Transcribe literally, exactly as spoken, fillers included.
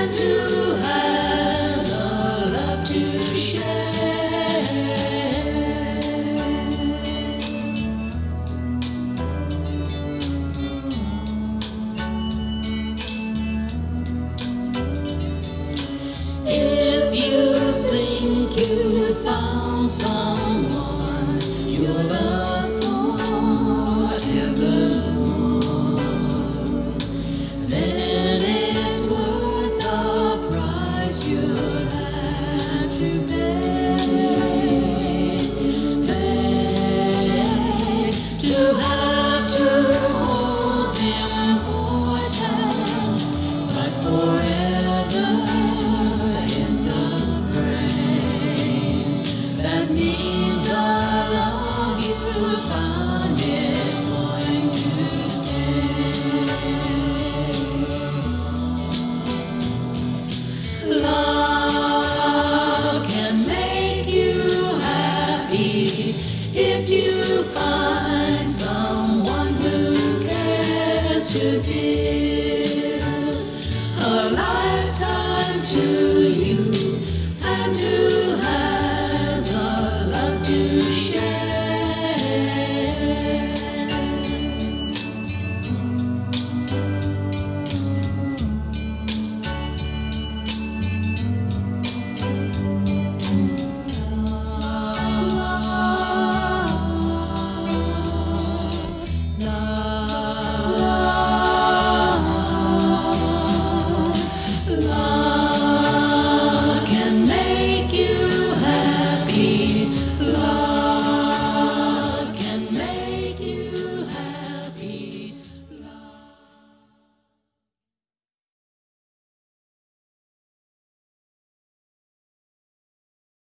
and who has a love to share. If you think you found someone you'll love forevermore, then it's worth the price you'll have to pay. Pay to have to hold important, but forever is the phrase that means the love you found is going to stay. Love can make you happy if you find someone who cares to give a lifetime to you and to